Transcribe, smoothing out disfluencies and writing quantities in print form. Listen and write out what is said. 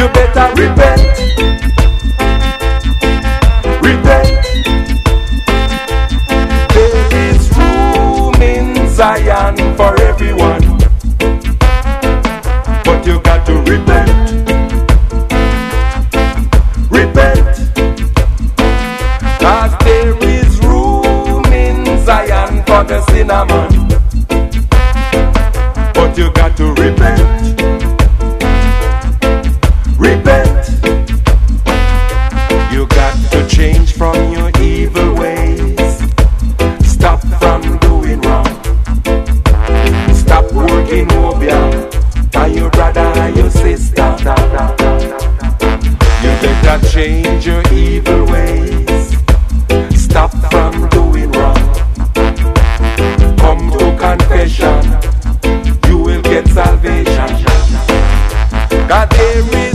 You better repent. Repent. There is room in Zion for everyone, but you got to repent. Repent. 'Cause there is room in Zion for the sinner man, but you got to repent. Repent. You got to change from your evil ways. Stop from doing wrong. Stop working over by your brother and your sister. You better change your evil ways. Stop from doing wrong. Come to confession. You will get salvation. God, there is